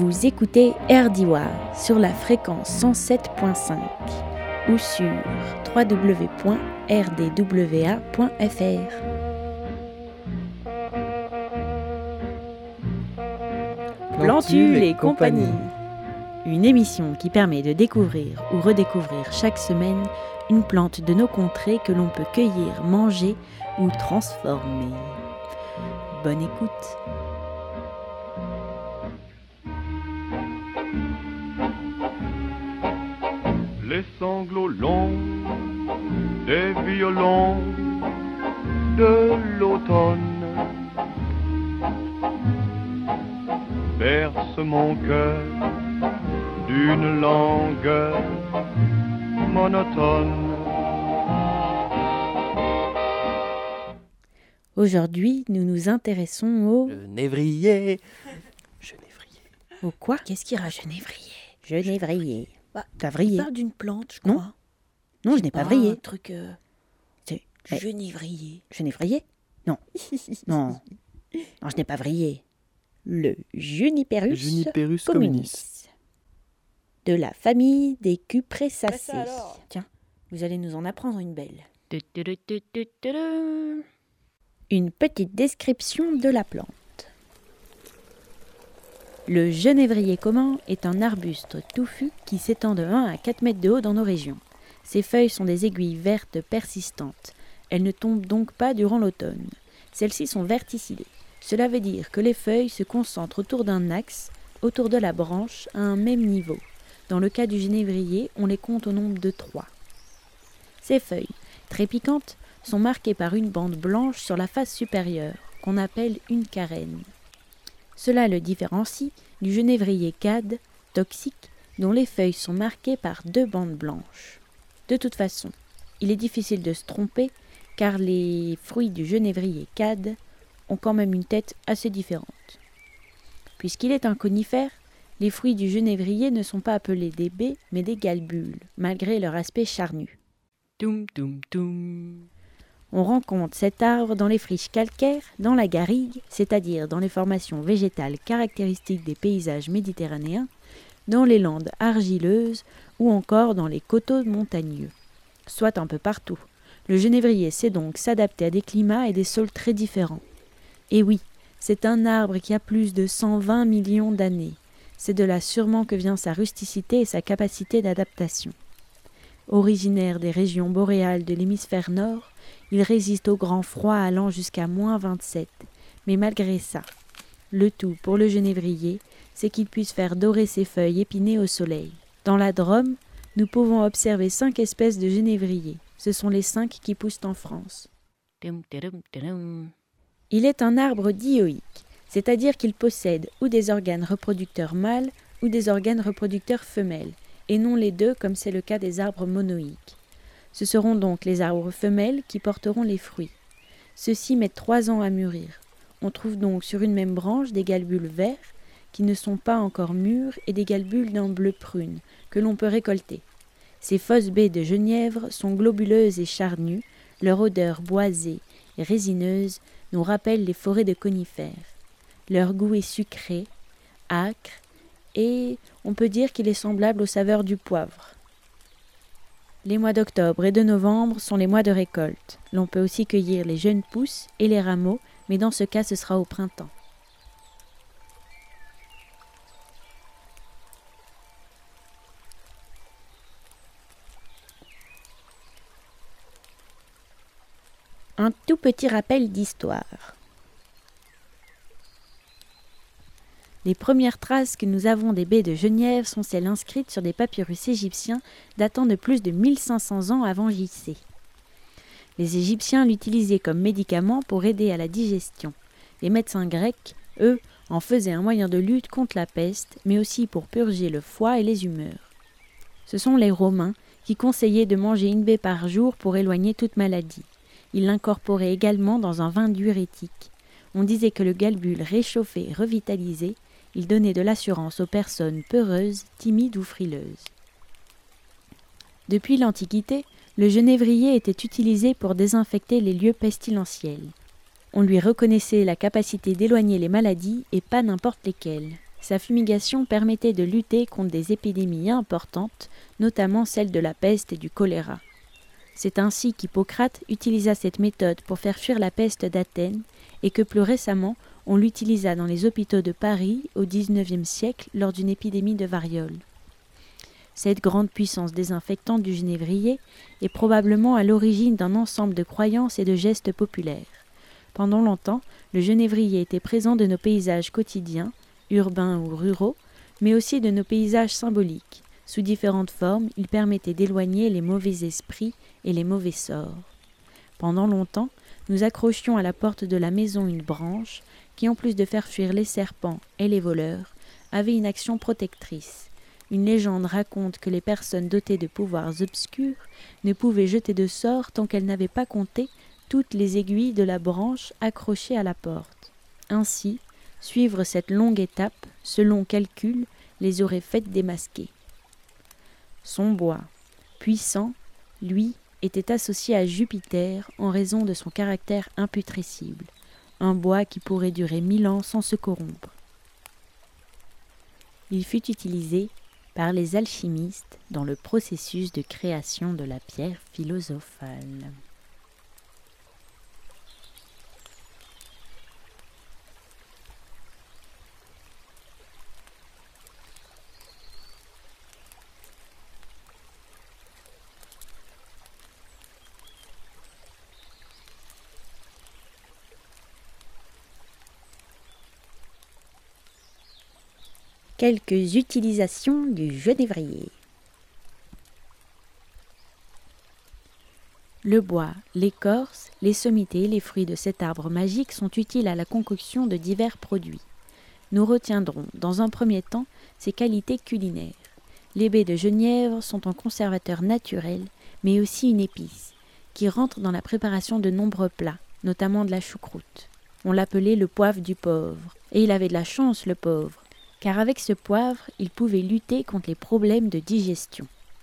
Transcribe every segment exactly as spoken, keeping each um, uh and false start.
Vous écoutez R D W A sur la fréquence cent sept point cinq ou sur w w w point r d w a point f r. Plantules et compagnie. Une émission qui permet de découvrir ou redécouvrir chaque semaine une plante de nos contrées que l'on peut cueillir, manger ou transformer. Bonne écoute. Les sanglots longs des violons de l'automne bercent mon cœur d'une langueur monotone. Aujourd'hui, nous nous intéressons au... Genévrier. Genévrier. Au quoi? Qu'est-ce qui rajoute Genévrier? Genévrier. Bah, T'as vrillé? Tu parles d'une plante, je Non. crois. Non, je n'ai pas vrillé. Un truc euh, C'est... eh, genévrier. Je n'ai vrillé? Non. Non. Non, je n'ai pas vrillé. Le Juniperus, Juniperus communis. communis. De la famille des Cupressaceae. Bah, ça alors. Tiens, vous allez nous en apprendre une belle. Une petite description de la plante. Le genévrier commun est un arbuste touffu qui s'étend de un à quatre mètres de haut dans nos régions. Ses feuilles sont des aiguilles vertes persistantes. Elles ne tombent donc pas durant l'automne. Celles-ci sont verticillées. Cela veut dire que les feuilles se concentrent autour d'un axe, autour de la branche, à un même niveau. Dans le cas du genévrier, on les compte au nombre de trois. Ces feuilles, très piquantes, sont marquées par une bande blanche sur la face supérieure, qu'on appelle une carène. Cela le différencie du genévrier cade, toxique, dont les feuilles sont marquées par deux bandes blanches. De toute façon, il est difficile de se tromper, car les fruits du genévrier cade ont quand même une tête assez différente. Puisqu'il est un conifère, les fruits du genévrier ne sont pas appelés des baies, mais des galbules, malgré leur aspect charnu. Toum, toum, toum. On rencontre cet arbre dans les friches calcaires, dans la garrigue, c'est-à-dire dans les formations végétales caractéristiques des paysages méditerranéens, dans les landes argileuses ou encore dans les coteaux montagneux, soit un peu partout. Le genévrier sait donc s'adapter à des climats et des sols très différents. Et oui, c'est un arbre qui a plus de cent vingt millions d'années. C'est de là sûrement que vient sa rusticité et sa capacité d'adaptation. Originaire des régions boréales de l'hémisphère nord, il résiste au grand froid allant jusqu'à moins vingt-sept. Mais malgré ça, le tout pour le genévrier, c'est qu'il puisse faire dorer ses feuilles épinées au soleil. Dans la Drôme, nous pouvons observer cinq espèces de genévrier. Ce sont les cinq qui poussent en France. Toum, toum, toum. Il est un arbre dioïque, c'est-à-dire qu'il possède ou des organes reproducteurs mâles ou des organes reproducteurs femelles, et non les deux comme c'est le cas des arbres monoïques. Ce seront donc les arbres femelles qui porteront les fruits. Ceux-ci mettent trois ans à mûrir. On trouve donc sur une même branche des galbules verts qui ne sont pas encore mûrs et des galbules d'un bleu prune que l'on peut récolter. Ces fausses baies de genièvre sont globuleuses et charnues, leur odeur boisée et résineuse nous rappelle les forêts de conifères. Leur goût est sucré, âcre et on peut dire qu'il est semblable aux saveurs du poivre. Les mois d'octobre et de novembre sont les mois de récolte. L'on peut aussi cueillir les jeunes pousses et les rameaux, mais dans ce cas ce sera au printemps. Un tout petit rappel d'histoire. Les premières traces que nous avons des baies de genièvre sont celles inscrites sur des papyrus égyptiens datant de plus de mille cinq cents ans avant J C. Les Égyptiens l'utilisaient comme médicament pour aider à la digestion. Les médecins grecs, eux, en faisaient un moyen de lutte contre la peste, mais aussi pour purger le foie et les humeurs. Ce sont les Romains qui conseillaient de manger une baie par jour pour éloigner toute maladie. Ils l'incorporaient également dans un vin diurétique. On disait que le galbule réchauffé et revitalisé, il donnait de l'assurance aux personnes peureuses, timides ou frileuses. Depuis l'Antiquité, le genévrier était utilisé pour désinfecter les lieux pestilentiels. On lui reconnaissait la capacité d'éloigner les maladies et pas n'importe lesquelles. Sa fumigation permettait de lutter contre des épidémies importantes, notamment celle de la peste et du choléra. C'est ainsi qu'Hippocrate utilisa cette méthode pour faire fuir la peste d'Athènes et que plus récemment, on l'utilisa dans les hôpitaux de Paris au dix-neuvième siècle lors d'une épidémie de variole. Cette grande puissance désinfectante du genévrier est probablement à l'origine d'un ensemble de croyances et de gestes populaires. Pendant longtemps, le genévrier était présent de nos paysages quotidiens, urbains ou ruraux, mais aussi de nos paysages symboliques. Sous différentes formes, il permettait d'éloigner les mauvais esprits et les mauvais sorts. Pendant longtemps, nous accrochions à la porte de la maison une branche qui, en plus de faire fuir les serpents et les voleurs, avait une action protectrice. Une légende raconte que les personnes dotées de pouvoirs obscurs ne pouvaient jeter de sort tant qu'elles n'avaient pas compté toutes les aiguilles de la branche accrochée à la porte. Ainsi, suivre cette longue étape, ce long calcul, les aurait faites démasquer. Son bois, puissant, lui, était associé à Jupiter en raison de son caractère imputrescible, un bois qui pourrait durer mille ans sans se corrompre. Il fut utilisé par les alchimistes dans le processus de création de la pierre philosophale. Quelques utilisations du genévrier. Le bois, l'écorce, les sommités et les fruits de cet arbre magique sont utiles à la concoction de divers produits. Nous retiendrons, dans un premier temps, ses qualités culinaires. Les baies de genièvre sont un conservateur naturel, mais aussi une épice, qui rentre dans la préparation de nombreux plats, notamment de la choucroute. On l'appelait le poivre du pauvre, et il avait de la chance, le pauvre, car avec ce poivre, il pouvait lutter contre les problèmes de digestion.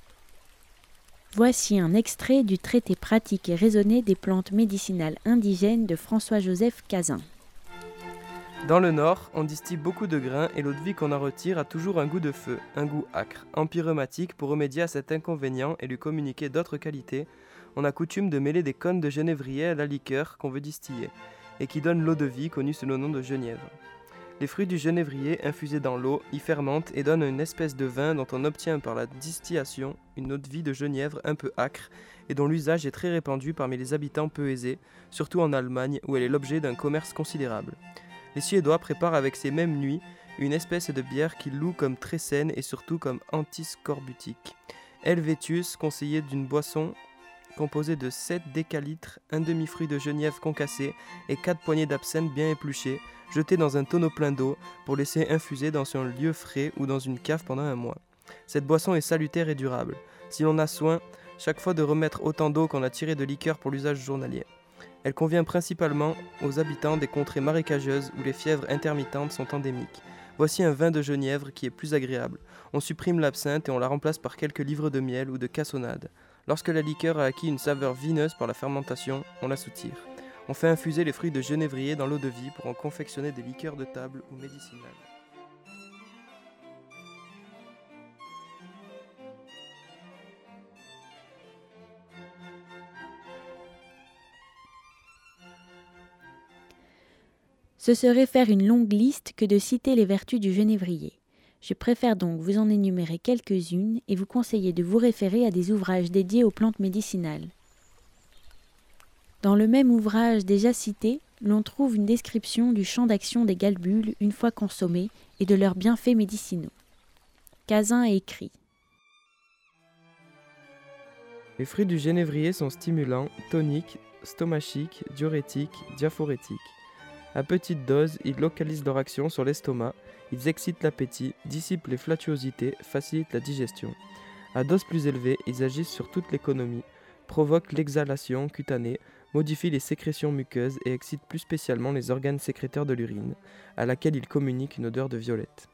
Voici un extrait du traité pratique et raisonné des plantes médicinales indigènes de François-Joseph Cazin. Dans le Nord, on distille beaucoup de grains et l'eau-de-vie qu'on en retire a toujours un goût de feu, un goût âcre. Empyrématique, pour remédier à cet inconvénient et lui communiquer d'autres qualités, on a coutume de mêler des cônes de genévrier à la liqueur qu'on veut distiller, et qui donne l'eau-de-vie connue sous le nom de genièvre. Les fruits du genévrier infusés dans l'eau y fermentent et donnent une espèce de vin dont on obtient par la distillation une eau-de-vie de genièvre un peu âcre et dont l'usage est très répandu parmi les habitants peu aisés, surtout en Allemagne où elle est l'objet d'un commerce considérable. Les Suédois préparent avec ces mêmes nuits une espèce de bière qu'ils louent comme très saine et surtout comme antiscorbutique. Helvétius conseillait d'une boisson composée de sept décalitres, un demi-fruit de genièvre concassé et quatre poignées d'absinthe bien épluchées, jetées dans un tonneau plein d'eau pour laisser infuser dans un lieu frais ou dans une cave pendant un mois. Cette boisson est salutaire et durable, si l'on a soin chaque fois de remettre autant d'eau qu'on a tiré de liqueur pour l'usage journalier. Elle convient principalement aux habitants des contrées marécageuses où les fièvres intermittentes sont endémiques. Voici un vin de genièvre qui est plus agréable. On supprime l'absinthe et on la remplace par quelques livres de miel ou de cassonade. Lorsque la liqueur a acquis une saveur vineuse par la fermentation, on la soutire. On fait infuser les fruits de genévrier dans l'eau-de-vie pour en confectionner des liqueurs de table ou médicinales. Ce serait faire une longue liste que de citer les vertus du genévrier. Je préfère donc vous en énumérer quelques-unes et vous conseiller de vous référer à des ouvrages dédiés aux plantes médicinales. Dans le même ouvrage déjà cité, l'on trouve une description du champ d'action des galbules une fois consommés et de leurs bienfaits médicinaux. Cazin écrit : Les fruits du genévrier sont stimulants, toniques, stomachiques, diurétiques, diaphorétiques. À petite dose, ils localisent leur action sur l'estomac, ils excitent l'appétit, dissipent les flatuosités, facilitent la digestion. À dose plus élevée, ils agissent sur toute l'économie, provoquent l'exhalation cutanée, modifient les sécrétions muqueuses et excitent plus spécialement les organes sécréteurs de l'urine, à laquelle ils communiquent une odeur de violette.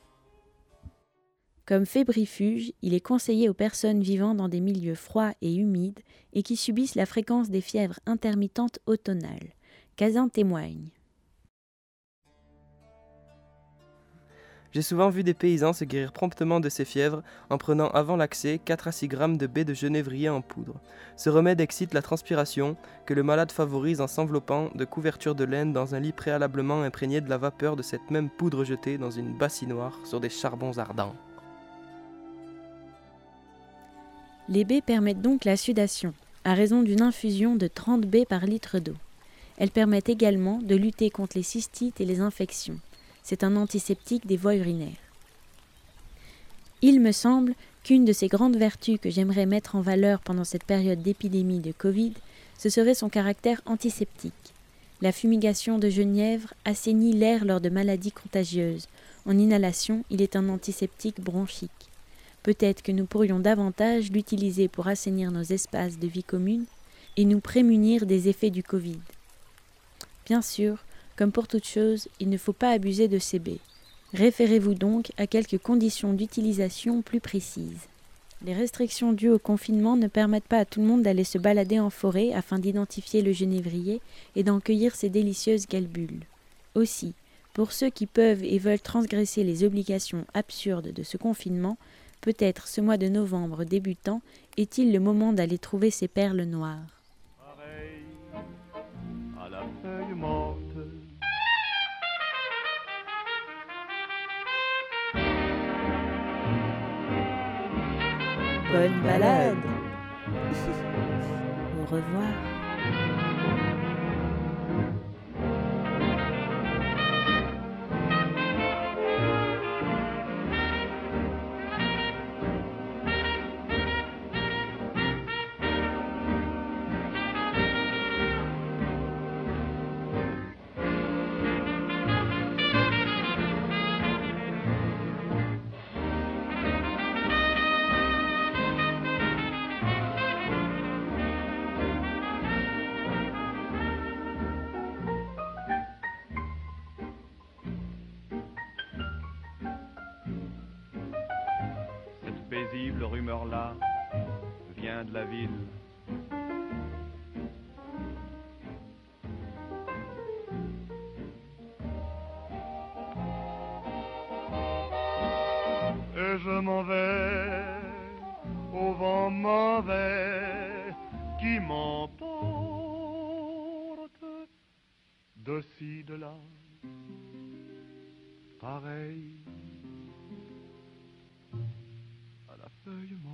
Comme fébrifuge, il est conseillé aux personnes vivant dans des milieux froids et humides et qui subissent la fréquence des fièvres intermittentes automnales. Cazin témoigne. J'ai souvent vu des paysans se guérir promptement de ces fièvres en prenant avant l'accès quatre à six grammes de baies de genévrier en poudre. Ce remède excite la transpiration que le malade favorise en s'enveloppant de couvertures de laine dans un lit préalablement imprégné de la vapeur de cette même poudre jetée dans une bassinoire sur des charbons ardents. Les baies permettent donc la sudation, à raison d'une infusion de trente baies par litre d'eau. Elles permettent également de lutter contre les cystites et les infections. C'est un antiseptique des voies urinaires. Il me semble qu'une de ses grandes vertus que j'aimerais mettre en valeur pendant cette période d'épidémie de Covid, ce serait son caractère antiseptique. La fumigation de genièvre assainit l'air lors de maladies contagieuses. En inhalation, il est un antiseptique bronchique. Peut-être que nous pourrions davantage l'utiliser pour assainir nos espaces de vie commune et nous prémunir des effets du Covid. Bien sûr, comme pour toute chose, il ne faut pas abuser de ces baies. Référez-vous donc à quelques conditions d'utilisation plus précises. Les restrictions dues au confinement ne permettent pas à tout le monde d'aller se balader en forêt afin d'identifier le genévrier et d'en cueillir ses délicieuses galbules. Aussi, pour ceux qui peuvent et veulent transgresser les obligations absurdes de ce confinement, peut-être ce mois de novembre débutant est-il le moment d'aller trouver ces perles noires. Pareil à la feuille morte. Bonne balade. Au revoir. Cette paisible rumeur-là vient de la ville. Et je m'en vais au vent mauvais qui m'emporte de ci, de là, pareil à la feuille morte.